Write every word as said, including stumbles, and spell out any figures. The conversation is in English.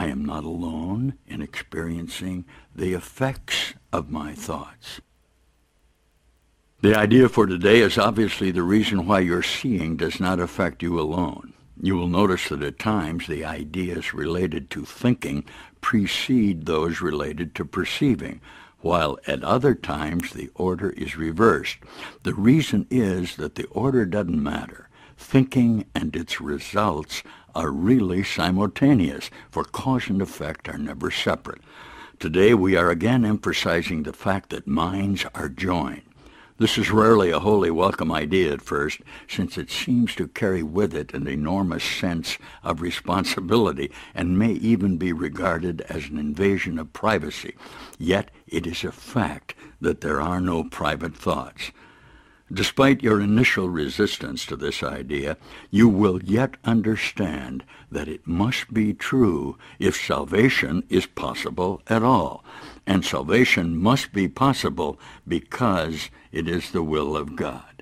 I am not alone in experiencing the effects of my thoughts. The idea for today is obviously the reason why your seeing does not affect you alone. You will notice that at times the ideas related to thinking precede those related to perceiving, while at other times the order is reversed. The reason is that the order doesn't matter. Thinking and its results are really simultaneous, for cause and effect are never separate. Today we are again emphasizing the fact that minds are joined. This is rarely a wholly welcome idea at first, since it seems to carry with it an enormous sense of responsibility and may even be regarded as an invasion of privacy. Yet it is a fact that there are no private thoughts. Despite your initial resistance to this idea, you will yet understand that it must be true if salvation is possible at all. And salvation must be possible because it is the will of God.